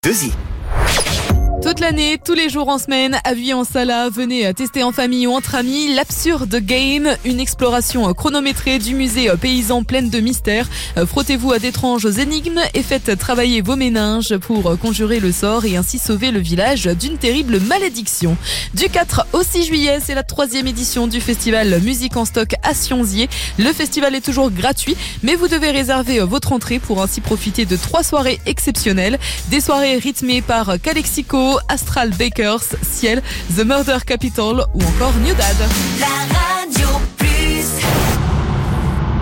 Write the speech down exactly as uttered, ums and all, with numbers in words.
deux i. Toute l'année, tous les jours en semaine, à Vuillet-en-Sala, venez tester en famille ou entre amis l'Absurde Game, une exploration chronométrée du musée paysan pleine de mystères. Frottez-vous à d'étranges énigmes et faites travailler vos méninges pour conjurer le sort et ainsi sauver le village d'une terrible malédiction. Du quatre au six juillet, c'est la troisième édition du festival Musique en Stock à Sionzier. Le festival est toujours gratuit, mais vous devez réserver votre entrée pour ainsi profiter de trois soirées exceptionnelles. Des soirées rythmées par Calexico, Astral Bakers, Ciel, The Murder Capital ou encore New Dad. La radio.